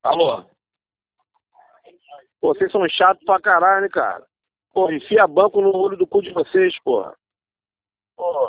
Alô? Pô, vocês são chatos pra caralho, né, cara? Pô, enfia banco no olho do cu de vocês, porra. Pô.